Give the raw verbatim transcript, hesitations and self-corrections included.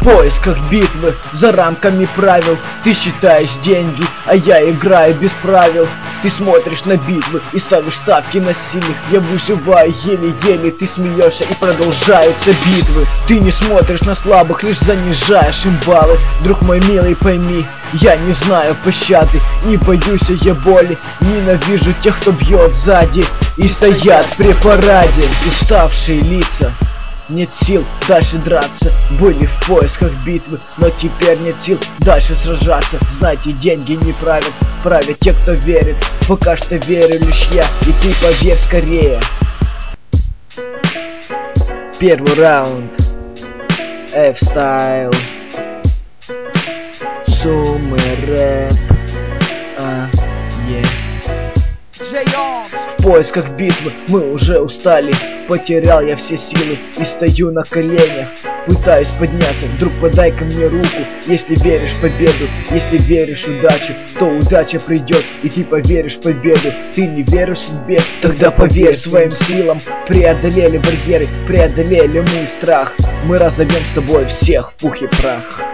поисках битвы, за рамками правил. Ты считаешь деньги, а я играю без правил. Ты смотришь на битвы и ставишь ставки на сильных. Я выживаю еле-еле, ты смеешься и продолжаются битвы. Ты не смотришь на слабых, лишь занижаешь им баллы. Друг мой милый, пойми, я не знаю пощады, не боюсь я боли. Ненавижу тех, кто бьет сзади и стоят при параде. Уставшие лица, нет сил дальше драться. Были в поисках битвы, но теперь нет сил дальше сражаться. Знаете, деньги не правят, правят те, кто верит. Пока что верю лишь я, и ты поверь скорее. Первый раунд. F-Style. Суммы рэп. А, е. В поисках битвы мы уже устали. Потерял я все силы и стою на коленях, пытаюсь подняться. Вдруг подай ко мне руку, если веришь в победу. Если веришь в удачу, то удача придет, и ты поверишь в победу. Ты не веришь в судьбе, тогда поверь своим силам. Преодолели барьеры, преодолели мы страх. Мы разобьем с тобой всех в пух и прах.